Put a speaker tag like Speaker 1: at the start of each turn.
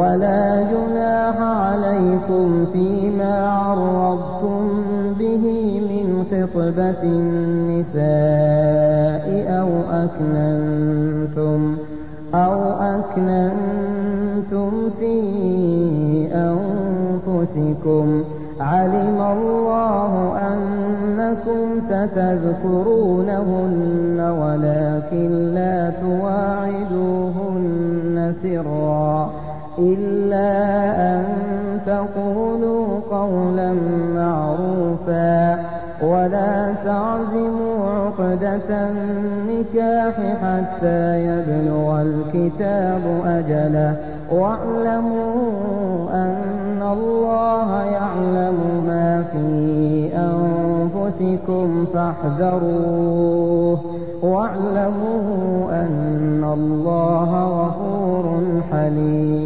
Speaker 1: ولا جناح عليكم فيما عرضتم به من خطبة النساء أو أكننتم في أنفسكم علم الله أنكم ستذكرونهن ولكن لا تواعدوهن سرا إلا أن تقولوا قولا معروفا ولا تعزموا عقدة النكاح حتى يبلغ الكتاب أجله واعلموا أن الله يعلم ما في أنفسكم فاحذروه واعلموا أن الله غفور حليم.